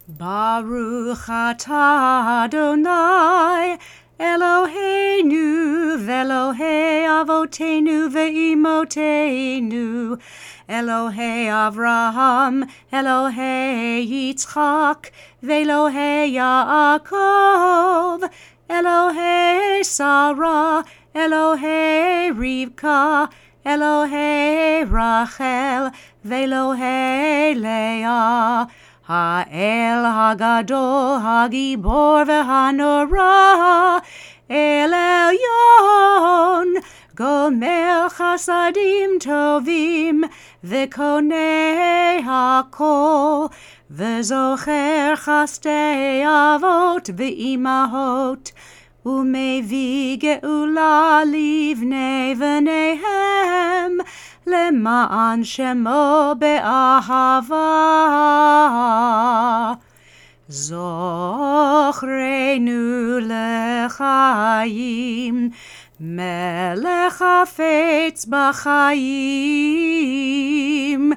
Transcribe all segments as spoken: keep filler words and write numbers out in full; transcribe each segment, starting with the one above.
Baruch atah Adonai Eloheinu ve'Elohei avotenu ve'imotenu Elohei Avraham, Elohei Yitzchak, ve'Elohei Yaakov, Elohei Sarah, Elohei Rivka, Elohei Rachel, ve'Elohei Leah. Ha'el Hagadol, Hagibor ve'Hanorah, El Elyon, Gomer Chasadim Tovim, Ve'konei Hakol, Ve'zocher Chastei Avot ve'imahot, Umevi Geula livnei v'neihem, Lema'an Shemo be'ahava. Zochrenu lechayim, Melech hafetz b'chayim,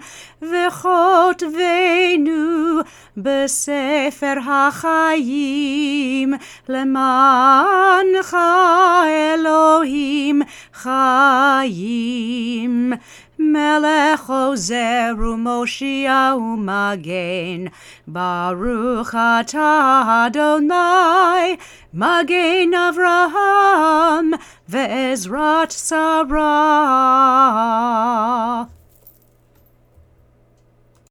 V'chotvenu b'sefer hachayim, Lemancha Elohim chayim. Melech ozer u'moshiach u'magen, Baruch atah Adonai, Magen Avraham ve'ezrat Sarah.